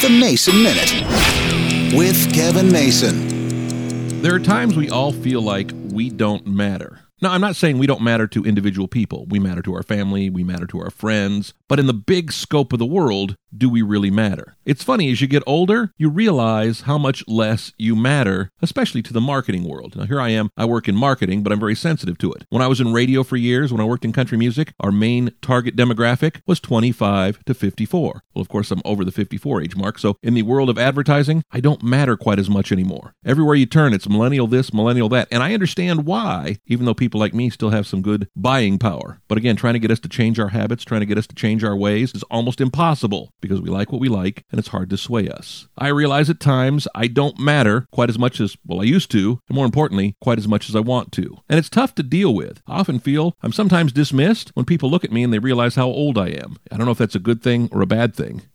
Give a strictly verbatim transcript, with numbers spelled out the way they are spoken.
The Mason Minute with Kevin Mason. There are times we all feel like we don't matter. Now, I'm not saying we don't matter to individual people. We matter to our family, we matter to our friends, but in the big scope of the world, do we really matter? It's funny, as you get older, you realize how much less you matter, especially to the marketing world. Now, here I am, I work in marketing, but I'm very sensitive to it. When I was in radio for years, when I worked in country music, our main target demographic was twenty-five to fifty-four. Well, of course, I'm over the fifty-four age mark, so in the world of advertising, I don't matter quite as much anymore. Everywhere you turn, it's millennial this, millennial that, and I understand why, even though people like me still have some good buying power. But again, trying to get us to change our habits, trying to get us to change our ways is almost impossible because we like what we like and it's hard to sway us. I realize at times I don't matter quite as much as, well, I used to, and more importantly, quite as much as I want to. And it's tough to deal with. I often feel I'm sometimes dismissed when people look at me and they realize how old I am. I don't know if that's a good thing or a bad thing.